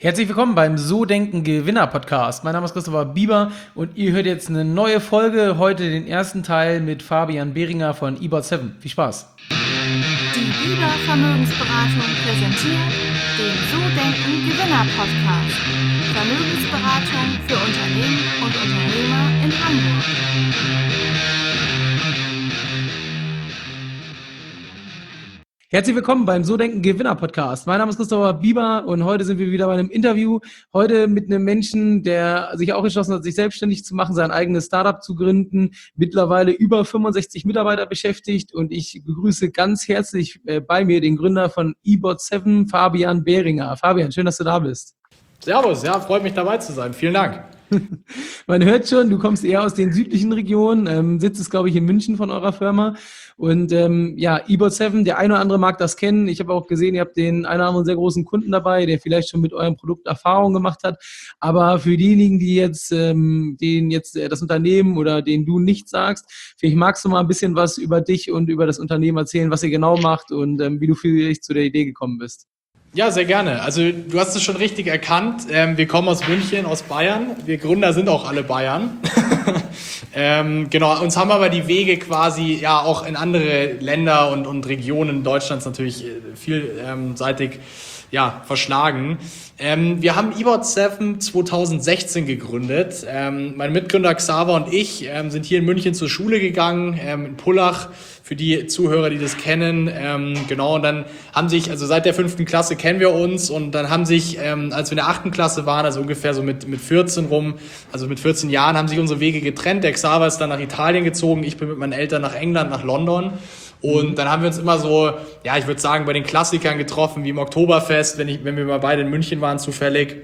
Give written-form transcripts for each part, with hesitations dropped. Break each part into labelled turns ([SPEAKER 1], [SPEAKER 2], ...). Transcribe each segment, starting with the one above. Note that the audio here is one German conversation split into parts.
[SPEAKER 1] Herzlich willkommen beim So Denken Gewinner Podcast. Mein Name ist Christopher Bieber und ihr hört jetzt eine neue Folge, heute den ersten Teil mit Fabian Behringer von eBot7. Viel Spaß!
[SPEAKER 2] Die Bieber Vermögensberatung präsentiert den So Denken Gewinner Podcast. Vermögensberatung für Unternehmen und Unternehmer in Hamburg.
[SPEAKER 1] Herzlich willkommen beim So Denken Gewinner Podcast. Mein Name ist Christopher Bieber und heute sind wir wieder bei einem Interview. Heute mit einem Menschen, der sich auch entschlossen hat, sich selbstständig zu machen, sein eigenes Startup zu gründen, mittlerweile über 65 Mitarbeiter beschäftigt, und ich begrüße ganz herzlich bei mir den Gründer von eBot7, Fabian Behringer. Fabian, schön, dass du da bist.
[SPEAKER 3] Servus, ja, freut mich dabei zu sein. Vielen Dank.
[SPEAKER 1] Man hört schon, du kommst eher aus den südlichen Regionen, sitzt, glaube ich, in München von eurer Firma. Und eBot7, der eine oder andere mag das kennen. Ich habe auch gesehen, ihr habt den einen oder anderen sehr großen Kunden dabei, der vielleicht schon mit eurem Produkt Erfahrung gemacht hat. Aber für diejenigen, die jetzt, denen jetzt das Unternehmen oder denen du nicht sagst, vielleicht magst du mal ein bisschen was über dich und über das Unternehmen erzählen, was ihr genau macht und wie du vielleicht zu der Idee gekommen bist.
[SPEAKER 3] Ja, sehr gerne. Also du hast es schon richtig erkannt. Wir kommen aus München, aus Bayern. Wir Gründer sind auch alle Bayern. Genau, uns haben aber die Wege quasi ja auch in andere Länder und Regionen Deutschlands natürlich vielseitig verschlagen. Wir haben eBot7 2016 gegründet. Mein Mitgründer Xaver und ich sind hier in München zur Schule gegangen, in Pullach, für die Zuhörer, die das kennen. Und dann haben sich, also seit der 5. Klasse kennen wir uns, und dann haben sich, als wir in der 8. Klasse waren, also ungefähr so mit 14 rum, also mit 14 Jahren, haben sich unsere Wege getrennt. Der Xaver ist dann nach Italien gezogen, ich bin mit meinen Eltern nach England, nach London. Und dann haben wir uns immer so, ja, ich würde sagen, bei den Klassikern getroffen, wie im Oktoberfest, wenn wir mal beide in München waren, zufällig.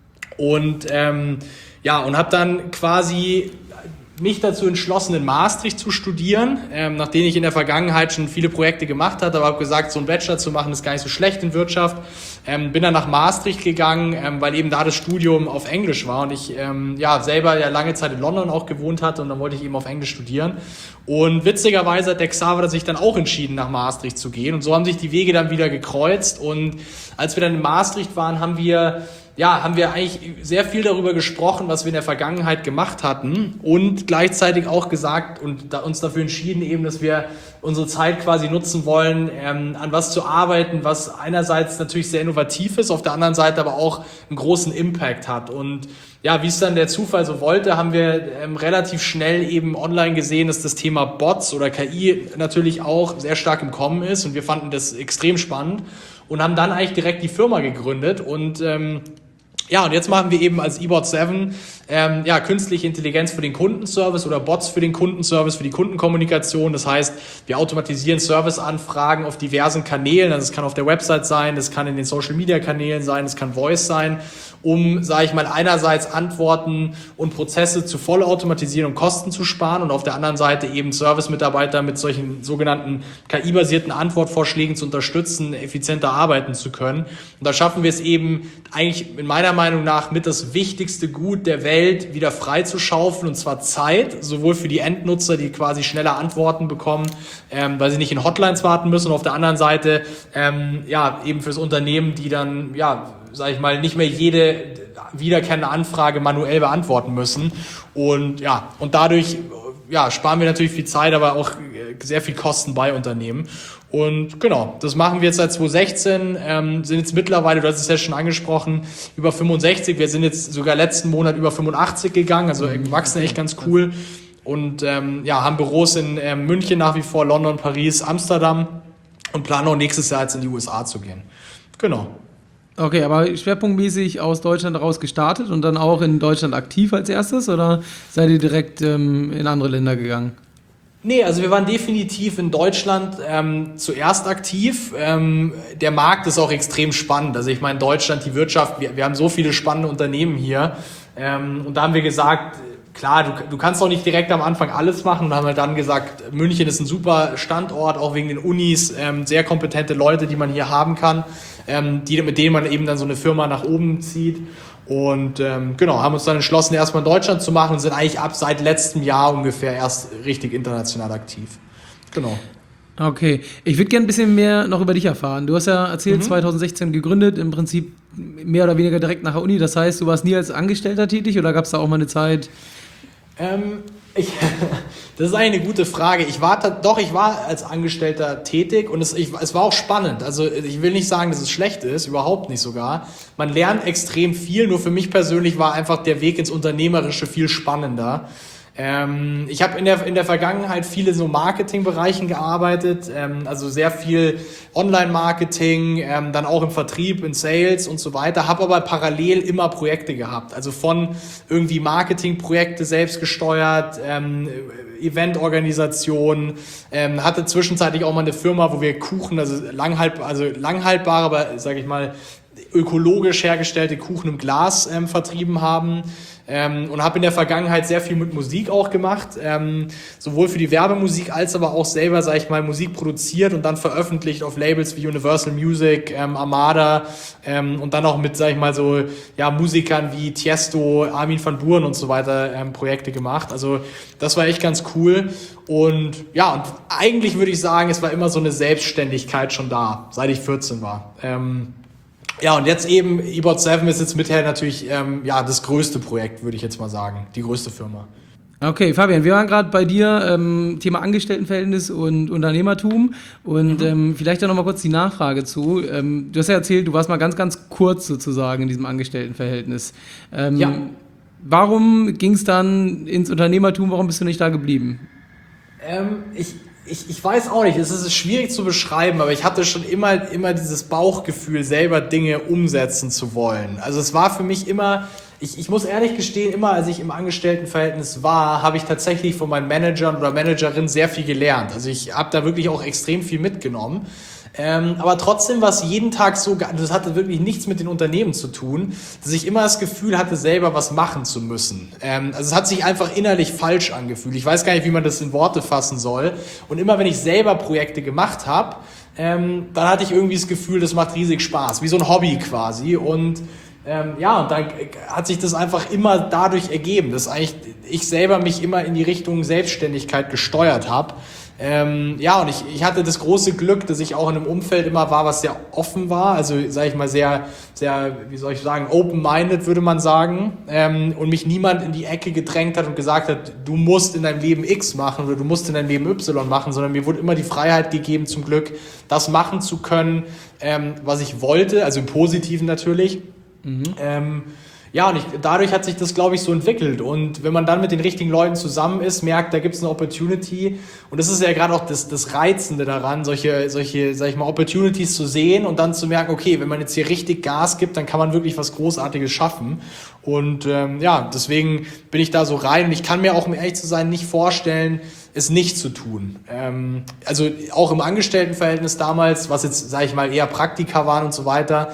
[SPEAKER 3] Und und habe dann quasi mich dazu entschlossen, in Maastricht zu studieren, nachdem ich in der Vergangenheit schon viele Projekte gemacht hatte, aber habe gesagt, so einen Bachelor zu machen ist gar nicht so schlecht in Wirtschaft. Bin dann nach Maastricht gegangen, weil eben da das Studium auf Englisch war und ich selber ja lange Zeit in London auch gewohnt hatte, und dann wollte ich eben auf Englisch studieren. Und witzigerweise hat der Xaver sich dann auch entschieden, nach Maastricht zu gehen, und so haben sich die Wege dann wieder gekreuzt. Und als wir dann in Maastricht waren, haben wir eigentlich sehr viel darüber gesprochen, was wir in der Vergangenheit gemacht hatten, und gleichzeitig auch gesagt und uns dafür entschieden, eben, dass wir unsere Zeit quasi nutzen wollen, an was zu arbeiten, was einerseits natürlich sehr innovativ ist, auf der anderen Seite aber auch einen großen Impact hat. Und ja, wie es dann der Zufall so wollte, haben wir relativ schnell eben online gesehen, dass das Thema Bots oder KI natürlich auch sehr stark im Kommen ist, und wir fanden das extrem spannend und haben dann eigentlich direkt die Firma gegründet. Und und jetzt machen wir eben als eBot7 künstliche Intelligenz für den Kundenservice oder Bots für den Kundenservice, für die Kundenkommunikation. Das heißt, wir automatisieren Serviceanfragen auf diversen Kanälen. Also es kann auf der Website sein, das kann in den Social-Media-Kanälen sein, es kann Voice sein, um, sage ich mal, einerseits Antworten und Prozesse zu vollautomatisieren und Kosten zu sparen, und auf der anderen Seite eben Service-Mitarbeiter mit solchen sogenannten KI-basierten Antwortvorschlägen zu unterstützen, effizienter arbeiten zu können. Und da schaffen wir es eben eigentlich in meiner Meinung nach mit das wichtigste Gut der Welt wieder frei zu schaufeln, und zwar Zeit, sowohl für die Endnutzer, die quasi schneller Antworten bekommen, weil sie nicht in Hotlines warten müssen, und auf der anderen Seite eben fürs Unternehmen, die dann sage ich mal, nicht mehr jede wiederkehrende Anfrage manuell beantworten müssen. Und dadurch sparen wir natürlich viel Zeit, aber auch sehr viel Kosten bei Unternehmen. Und genau, das machen wir jetzt seit 2016, sind jetzt mittlerweile, du hast es ja schon angesprochen, über 65. Wir sind jetzt sogar letzten Monat über 85 gegangen, also wachsen echt ganz cool. Und haben Büros in München nach wie vor, London, Paris, Amsterdam, und planen auch nächstes Jahr jetzt in die USA zu gehen. Genau.
[SPEAKER 1] Okay, aber schwerpunktmäßig aus Deutschland raus gestartet und dann auch in Deutschland aktiv als erstes, oder seid ihr direkt in andere Länder gegangen?
[SPEAKER 3] Nee, also wir waren definitiv in Deutschland zuerst aktiv. Der Markt ist auch extrem spannend. Also ich meine, Deutschland, die Wirtschaft, wir haben so viele spannende Unternehmen hier. Und da haben wir gesagt, klar, du kannst auch nicht direkt am Anfang alles machen, und haben halt dann gesagt, München ist ein super Standort, auch wegen den Unis, sehr kompetente Leute, die man hier haben kann, mit denen man eben dann so eine Firma nach oben zieht. Und haben uns dann entschlossen, erstmal in Deutschland zu machen, und sind eigentlich seit letztem Jahr ungefähr erst richtig international aktiv. Genau.
[SPEAKER 1] Okay, ich würde gerne ein bisschen mehr noch über dich erfahren. Du hast ja erzählt, 2016 gegründet, im Prinzip mehr oder weniger direkt nach der Uni. Das heißt, du warst nie als Angestellter tätig oder gab es da auch mal eine Zeit?
[SPEAKER 3] Ich, das ist eigentlich eine gute Frage. Ich war als Angestellter tätig und es war auch spannend. Also ich will nicht sagen, dass es schlecht ist, überhaupt nicht sogar. Man lernt extrem viel, nur für mich persönlich war einfach der Weg ins Unternehmerische viel spannender. Ich habe in der Vergangenheit viele so Marketingbereichen gearbeitet, also sehr viel Online-Marketing, dann auch im Vertrieb, in Sales und so weiter, habe aber parallel immer Projekte gehabt, also von irgendwie Marketingprojekte selbst gesteuert, Eventorganisation, hatte zwischenzeitlich auch mal eine Firma, wo wir Kuchen, also langhaltbare, aber sage ich mal ökologisch hergestellte Kuchen im Glas vertrieben haben. Und habe in der Vergangenheit sehr viel mit Musik auch gemacht, sowohl für die Werbemusik als aber auch selber, sage ich mal, Musik produziert und dann veröffentlicht auf Labels wie Universal Music, Armada und dann auch mit, sage ich mal, so Musikern wie Tiesto, Armin van Buuren und so weiter Projekte gemacht. Also das war echt ganz cool und und eigentlich würde ich sagen, es war immer so eine Selbstständigkeit schon da, seit ich 14 war. Und jetzt eben, eBot7 ist jetzt mither natürlich das größte Projekt, würde ich jetzt mal sagen, die größte Firma.
[SPEAKER 1] Okay, Fabian, wir waren gerade bei dir, Thema Angestelltenverhältnis und Unternehmertum und vielleicht da nochmal kurz die Nachfrage zu. Du hast ja erzählt, du warst mal ganz, ganz kurz sozusagen in diesem Angestelltenverhältnis. Warum ging es dann ins Unternehmertum, warum bist du nicht da geblieben?
[SPEAKER 3] Ich weiß auch nicht, es ist schwierig zu beschreiben, aber ich hatte schon immer dieses Bauchgefühl, selber Dinge umsetzen zu wollen. Also es war für mich immer, ich muss ehrlich gestehen, immer als ich im Angestelltenverhältnis war, habe ich tatsächlich von meinen Managern oder Managerinnen sehr viel gelernt. Also ich habe da wirklich auch extrem viel mitgenommen. Aber trotzdem war es jeden Tag so, das hatte wirklich nichts mit den Unternehmen zu tun, dass ich immer das Gefühl hatte, selber was machen zu müssen. Also es hat sich einfach innerlich falsch angefühlt. Ich weiß gar nicht, wie man das in Worte fassen soll. Und immer wenn ich selber Projekte gemacht habe, dann hatte ich irgendwie das Gefühl, das macht riesig Spaß, wie so ein Hobby quasi. Und und dann hat sich das einfach immer dadurch ergeben, dass eigentlich ich selber mich immer in die Richtung Selbstständigkeit gesteuert habe. Und ich hatte das große Glück, dass ich auch in einem Umfeld immer war, was sehr offen war, also sage ich mal sehr, sehr, wie soll ich sagen, open-minded würde man sagen, und mich niemand in die Ecke gedrängt hat und gesagt hat, du musst in deinem Leben X machen oder du musst in deinem Leben Y machen, sondern mir wurde immer die Freiheit gegeben, zum Glück, das machen zu können, was ich wollte, also im Positiven natürlich. Dadurch hat sich das, glaube ich, so entwickelt. Und wenn man dann mit den richtigen Leuten zusammen ist, merkt, da gibt es eine Opportunity. Und das ist ja gerade auch das Reizende daran, solche, sag ich mal, Opportunities zu sehen und dann zu merken, okay, wenn man jetzt hier richtig Gas gibt, dann kann man wirklich was Großartiges schaffen. Und deswegen bin ich da so rein. Und ich kann mir auch, um ehrlich zu sein, nicht vorstellen, es nicht zu tun. Also auch im Angestelltenverhältnis damals, was jetzt, sage ich mal, eher Praktika waren und so weiter,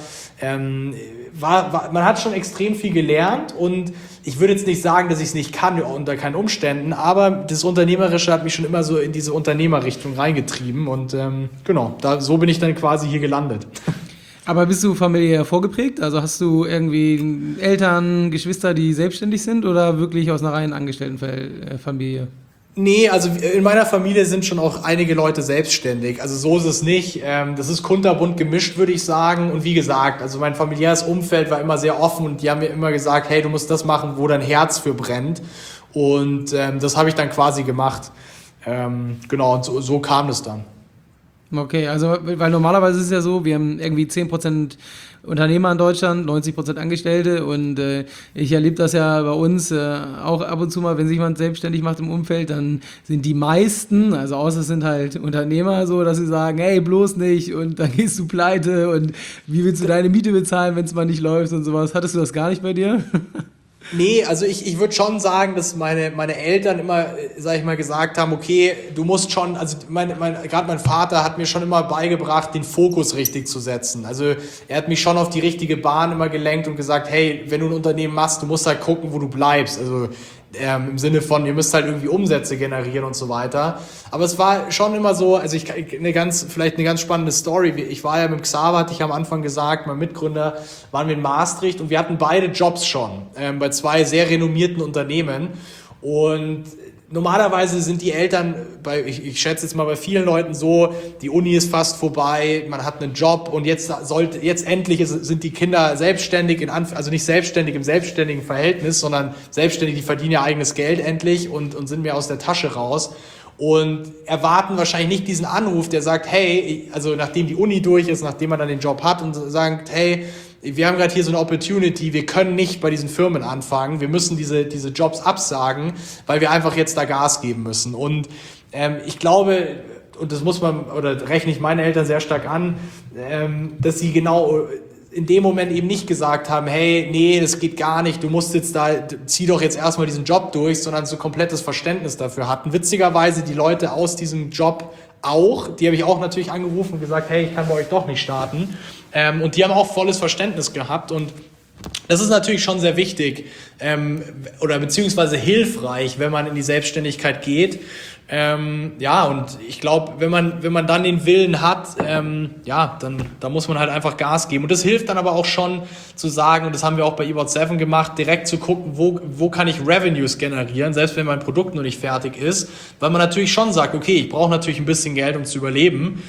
[SPEAKER 3] man hat schon extrem viel gelernt und ich würde jetzt nicht sagen, dass ich es nicht kann unter keinen Umständen, aber das Unternehmerische hat mich schon immer so in diese Unternehmerrichtung reingetrieben und so bin ich dann quasi hier gelandet.
[SPEAKER 1] Aber bist du familiär vorgeprägt? Also hast du irgendwie Eltern, Geschwister, die selbstständig sind oder wirklich aus einer reinen Angestelltenfamilie?
[SPEAKER 3] Nee, also in meiner Familie sind schon auch einige Leute selbstständig. Also so ist es nicht. Das ist kunterbunt gemischt, würde ich sagen. Und wie gesagt, also mein familiäres Umfeld war immer sehr offen und die haben mir immer gesagt, hey, du musst das machen, wo dein Herz für brennt. Und das habe ich dann quasi gemacht. Und so kam es dann.
[SPEAKER 1] Okay, also weil normalerweise ist es ja so, wir haben irgendwie 10% Unternehmer in Deutschland, 90% Angestellte und ich erlebe das ja bei uns auch ab und zu mal, wenn sich jemand selbstständig macht im Umfeld, dann sind die meisten, also außer es sind halt Unternehmer so, dass sie sagen, hey, bloß nicht und dann gehst du pleite und wie willst du deine Miete bezahlen, wenn es mal nicht läuft und sowas. Hattest du das gar nicht bei dir?
[SPEAKER 3] Nee, also ich würde schon sagen, dass meine Eltern immer, sag ich mal, gesagt haben, okay, du musst schon, also gerade mein Vater hat mir schon immer beigebracht, den Fokus richtig zu setzen. Also er hat mich schon auf die richtige Bahn immer gelenkt und gesagt, hey, wenn du ein Unternehmen machst, du musst halt gucken, wo du bleibst. Also im Sinne von, ihr müsst halt irgendwie Umsätze generieren und so weiter. Aber es war schon immer so, also vielleicht eine ganz spannende Story. Ich war ja mit Xaver, hatte ich am Anfang gesagt, mein Mitgründer, waren wir in Maastricht und wir hatten beide Jobs schon bei 2 sehr renommierten Unternehmen. Und normalerweise sind die Eltern, ich schätze jetzt mal bei vielen Leuten so, die Uni ist fast vorbei, man hat einen Job und jetzt endlich sind die Kinder selbstständig, also nicht selbstständig im selbstständigen Verhältnis, sondern selbstständig, die verdienen ja eigenes Geld endlich und sind mehr aus der Tasche raus. Und erwarten wahrscheinlich nicht diesen Anruf, der sagt, hey, also nachdem die Uni durch ist, nachdem man dann den Job hat und sagt, hey, wir haben gerade hier so eine Opportunity, wir können nicht bei diesen Firmen anfangen, wir müssen diese Jobs absagen, weil wir einfach jetzt da Gas geben müssen. Und ich glaube, und das muss man, oder rechne ich meine Eltern sehr stark an, dass sie genau in dem Moment eben nicht gesagt haben, hey, nee, das geht gar nicht, du musst jetzt zieh doch jetzt erstmal diesen Job durch, sondern so komplettes Verständnis dafür hatten. Witzigerweise die Leute aus diesem Job auch, die habe ich auch natürlich angerufen und gesagt, hey, ich kann bei euch doch nicht starten. Und die haben auch volles Verständnis gehabt und das ist natürlich schon sehr wichtig oder beziehungsweise hilfreich, wenn man in die Selbstständigkeit geht. Ja, und ich glaube, wenn man dann den Willen hat, dann muss man halt einfach Gas geben. Und das hilft dann aber auch schon zu sagen, und das haben wir auch bei eBot7 gemacht, direkt zu gucken, wo kann ich Revenues generieren, selbst wenn mein Produkt noch nicht fertig ist, weil man natürlich schon sagt, okay, ich brauche natürlich ein bisschen Geld, um zu überleben.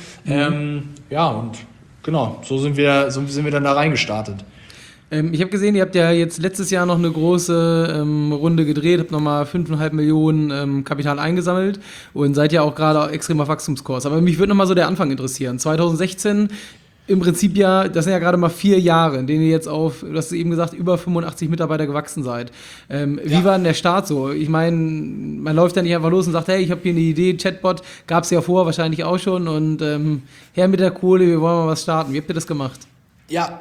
[SPEAKER 3] Und genau, so sind wir dann da reingestartet.
[SPEAKER 1] Ich habe gesehen, ihr habt ja jetzt letztes Jahr noch eine große Runde gedreht, habt nochmal 5,5 Millionen Kapital eingesammelt und seid ja auch gerade extrem auf Wachstumskurs. Aber mich würde nochmal so der Anfang interessieren. 2016 im Prinzip ja, das sind ja gerade mal 4 Jahre, in denen ihr jetzt auf, du hast eben gesagt, über 85 Mitarbeiter gewachsen seid. Wie war denn der Start so? Ich meine, man läuft ja nicht einfach los und sagt, hey, ich habe hier eine Idee, Chatbot, gab es ja vorher wahrscheinlich auch schon und her mit der Kohle, wir wollen mal was starten. Wie habt ihr das gemacht?
[SPEAKER 3] Ja,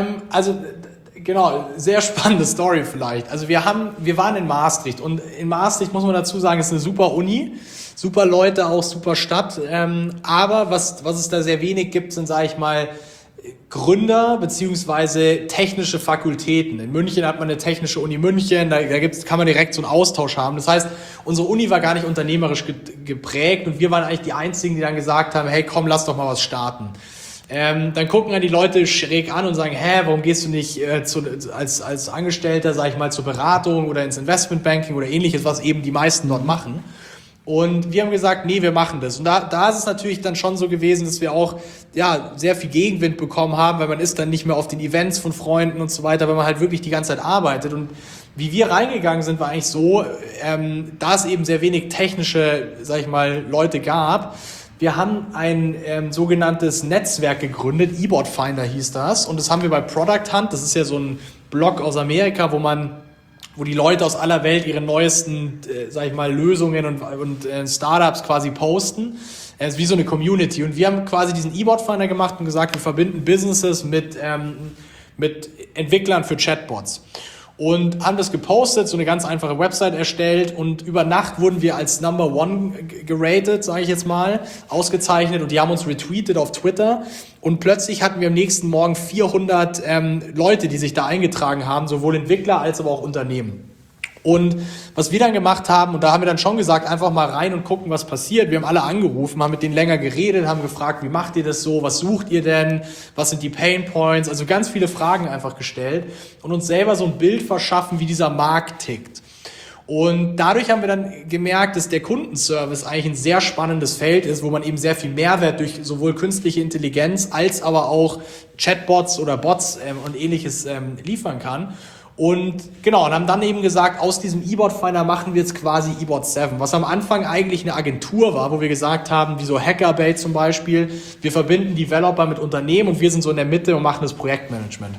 [SPEAKER 3] genau, sehr spannende Story vielleicht. Also wir waren in Maastricht und in Maastricht muss man dazu sagen, ist eine super Uni, super Leute, auch super Stadt. Aber was es da sehr wenig gibt, sind, sage ich mal, Gründer beziehungsweise technische Fakultäten. In München hat man eine technische Uni München, kann man direkt so einen Austausch haben. Das heißt, unsere Uni war gar nicht unternehmerisch geprägt und wir waren eigentlich die Einzigen, die dann gesagt haben, hey komm, lass doch mal was starten. Dann gucken dann die Leute schräg an und sagen, warum gehst du nicht als Angestellter, sag ich mal, zur Beratung oder ins Investmentbanking oder ähnliches, was eben die meisten dort machen. Und wir haben gesagt, nee, wir machen das. Und da ist es natürlich dann schon so gewesen, dass wir auch sehr viel Gegenwind bekommen haben, weil man ist dann nicht mehr auf den Events von Freunden und so weiter, weil man halt wirklich die ganze Zeit arbeitet. Und wie wir reingegangen sind, war eigentlich so, da es eben sehr wenig technische, sag ich mal, Leute gab. Wir haben ein sogenanntes Netzwerk gegründet, eBot Finder hieß das. Und das haben wir bei Product Hunt, das ist ja so ein Blog aus Amerika, wo die Leute aus aller Welt ihre neuesten, sag ich mal, Lösungen und Startups quasi posten. Es ist wie so eine Community. Und wir haben quasi diesen eBot Finder gemacht und gesagt, wir verbinden Businesses mit Entwicklern für Chatbots. Und haben das gepostet, so eine ganz einfache Website erstellt und über Nacht wurden wir als Number One geratet, sage ich jetzt mal, ausgezeichnet und die haben uns retweetet auf Twitter und plötzlich hatten wir am nächsten Morgen 400 Leute, die sich da eingetragen haben, sowohl Entwickler als aber auch Unternehmen. Und was wir dann gemacht haben, und da haben wir dann schon gesagt, einfach mal rein und gucken, was passiert. Wir haben alle angerufen, haben mit denen länger geredet, haben gefragt, wie macht ihr das so, was sucht ihr denn, was sind die Pain Points, also ganz viele Fragen einfach gestellt und uns selber so ein Bild verschaffen, wie dieser Markt tickt. Und dadurch haben wir dann gemerkt, dass der Kundenservice eigentlich ein sehr spannendes Feld ist, wo man eben sehr viel Mehrwert durch sowohl künstliche Intelligenz als aber auch Chatbots oder Bots und ähnliches liefern kann. Und genau, und haben dann eben gesagt, aus diesem eBot Finder machen wir jetzt quasi eBot7, was am Anfang eigentlich eine Agentur war, wo wir gesagt haben, wie so Hackerbait zum Beispiel, wir verbinden Developer mit Unternehmen und wir sind so in der Mitte und machen das Projektmanagement.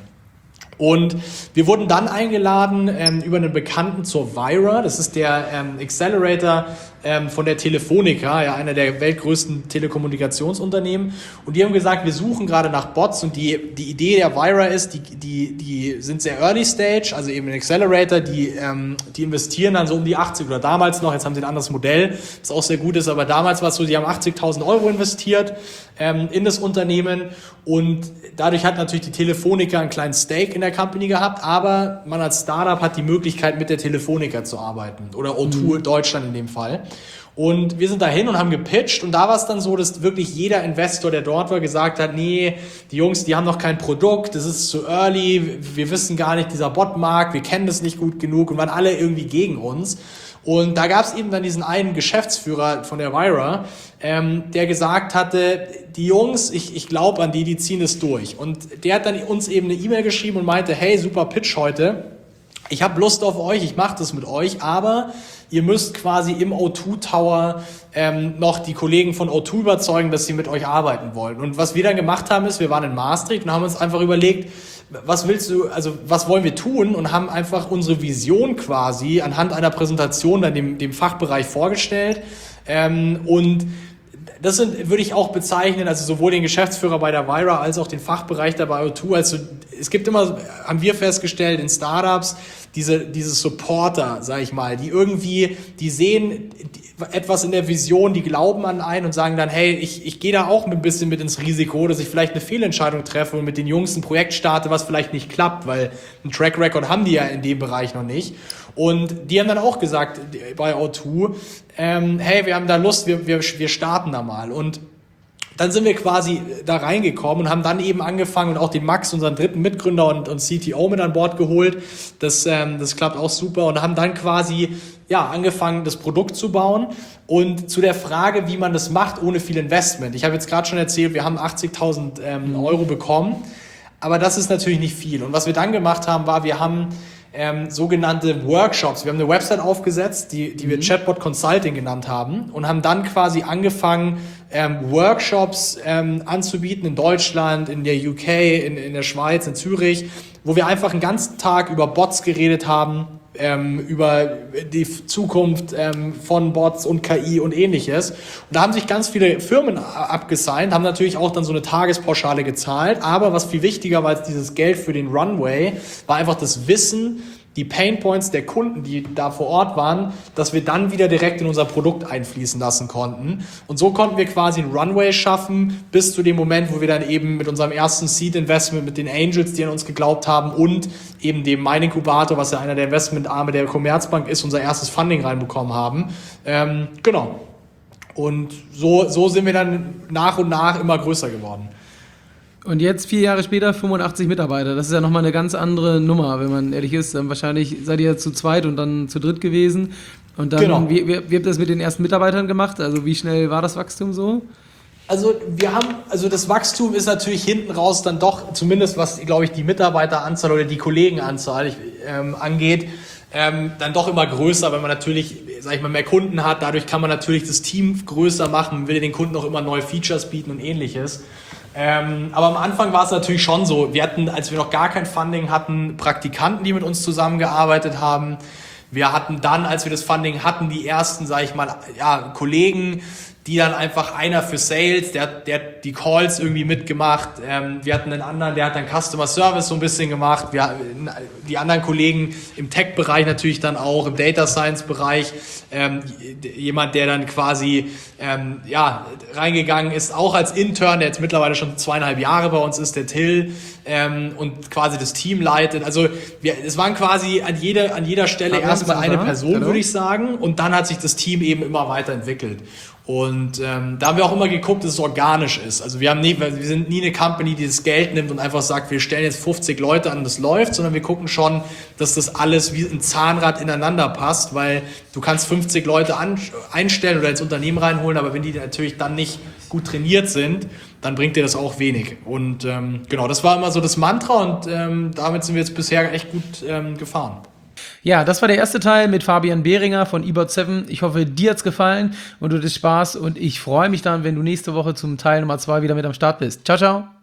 [SPEAKER 3] Und wir wurden dann eingeladen über einen Bekannten zur Vira, das ist der Accelerator von der Telefonica, einer der weltgrößten Telekommunikationsunternehmen. Und die haben gesagt, wir suchen gerade nach Bots und die Idee der Vira ist, die sind sehr early stage, also eben ein Accelerator, die investieren dann so um die 80 oder damals noch, jetzt haben sie ein anderes Modell, das auch sehr gut ist, aber damals war es so, die haben 80.000 Euro investiert in das Unternehmen und dadurch hat natürlich die Telefonica einen kleinen Stake in der Company gehabt, aber man als Startup hat die Möglichkeit, mit der Telefonica zu arbeiten oder O2 Deutschland in dem Fall. Und wir sind dahin und haben gepitcht und da war es dann so, dass wirklich jeder Investor, der dort war, gesagt hat, nee, die Jungs, die haben noch kein Produkt, das ist zu early, wir wissen gar nicht, dieser Bot-Markt, wir kennen das nicht gut genug und waren alle irgendwie gegen uns. Und da gab es eben dann diesen einen Geschäftsführer von der Vira, der gesagt hatte, die Jungs, ich glaube an die ziehen es durch. Und der hat dann uns eben eine E-Mail geschrieben und meinte, hey, super Pitch heute, ich habe Lust auf euch, ich mache das mit euch, aber ihr müsst quasi im O2 Tower noch die Kollegen von O2 überzeugen, dass sie mit euch arbeiten wollen. Und was wir dann gemacht haben, ist, wir waren in Maastricht und haben uns einfach überlegt, was wollen wir tun? Und haben einfach unsere Vision quasi anhand einer Präsentation dann dem Fachbereich vorgestellt. Und das würde ich auch bezeichnen, also sowohl den Geschäftsführer bei der Vira als auch den Fachbereich der bei O2. Also es gibt immer, haben wir festgestellt, in Startups diese Supporter, sag ich mal, die sehen etwas in der Vision, die glauben an einen und sagen dann, hey, ich gehe da auch ein bisschen mit ins Risiko, dass ich vielleicht eine Fehlentscheidung treffe und mit den Jungs ein Projekt starte, was vielleicht nicht klappt, weil ein Track Record haben die ja in dem Bereich noch nicht. Und die haben dann auch gesagt bei O2, hey, wir haben da Lust, wir starten da mal. Und dann sind wir quasi da reingekommen und haben dann eben angefangen und auch den Max, unseren dritten Mitgründer und CTO mit an Bord geholt. Das klappt auch super und haben dann quasi angefangen, das Produkt zu bauen. Und zu der Frage, wie man das macht ohne viel Investment. Ich habe jetzt gerade schon erzählt, wir haben 80.000 Euro bekommen, aber das ist natürlich nicht viel. Und was wir dann gemacht haben, war, wir haben sogenannte Workshops. Wir haben eine Website aufgesetzt, die wir Chatbot Consulting genannt haben und haben dann quasi angefangen, Workshops anzubieten in Deutschland, in der UK, in der Schweiz, in Zürich, wo wir einfach einen ganzen Tag über Bots geredet haben, über die Zukunft von Bots und KI und ähnliches. Und da haben sich ganz viele Firmen abgesigned, haben natürlich auch dann so eine Tagespauschale gezahlt, aber was viel wichtiger war als dieses Geld für den Runway, war einfach das Wissen, die Painpoints der Kunden, die da vor Ort waren, dass wir dann wieder direkt in unser Produkt einfließen lassen konnten. Und so konnten wir quasi einen Runway schaffen, bis zu dem Moment, wo wir dann eben mit unserem ersten Seed-Investment, mit den Angels, die an uns geglaubt haben und eben dem Mein-Inkubator, was ja einer der Investmentarme der Commerzbank ist, unser erstes Funding reinbekommen haben. Genau. Und so sind wir dann nach und nach immer größer geworden.
[SPEAKER 1] Und jetzt, 4 Jahre später, 85 Mitarbeiter. Das ist ja nochmal eine ganz andere Nummer, wenn man ehrlich ist. Wahrscheinlich seid ihr zu zweit und dann zu dritt gewesen. Und dann,
[SPEAKER 3] genau.
[SPEAKER 1] Wie habt ihr das mit den ersten Mitarbeitern gemacht? Also wie schnell war das Wachstum so?
[SPEAKER 3] Also das Wachstum ist natürlich hinten raus dann doch, zumindest was, glaube ich, die Mitarbeiteranzahl oder die Kollegenanzahl angeht, dann doch immer größer, weil man natürlich, sag ich mal, mehr Kunden hat. Dadurch kann man natürlich das Team größer machen, will den Kunden auch immer neue Features bieten und ähnliches. Aber am Anfang war es natürlich schon so, wir hatten, als wir noch gar kein Funding hatten, Praktikanten, die mit uns zusammengearbeitet haben. Wir hatten dann, als wir das Funding hatten, die ersten, sag ich mal, Kollegen, die dann einfach einer für Sales, der hat die Calls irgendwie mitgemacht. Wir hatten einen anderen, der hat dann Customer Service so ein bisschen gemacht. Die anderen Kollegen im Tech-Bereich natürlich dann auch, im Data Science-Bereich. Jemand, der dann quasi reingegangen ist, auch als Intern, der jetzt mittlerweile schon 2,5 Jahre bei uns ist, der Till, und quasi das Team leitet. Also es waren quasi an jeder Stelle erstmal eine Person, würde ich sagen. Und dann hat sich das Team eben immer weiterentwickelt. Und da haben wir auch immer geguckt, dass es organisch ist. Also wir sind nie eine Company, die das Geld nimmt und einfach sagt, wir stellen jetzt 50 Leute an und das läuft, sondern wir gucken schon, dass das alles wie ein Zahnrad ineinander passt, weil du kannst 50 Leute einstellen oder ins Unternehmen reinholen, aber wenn die natürlich dann nicht gut trainiert sind, dann bringt dir das auch wenig. Und genau, das war immer so das Mantra und damit sind wir jetzt bisher echt gut gefahren.
[SPEAKER 1] Ja, das war der erste Teil mit Fabian Behringer von eBot7. Ich hoffe, dir hat's gefallen und du hattest Spaß und ich freue mich dann, wenn du nächste Woche zum Teil Nummer 2 wieder mit am Start bist. Ciao, ciao.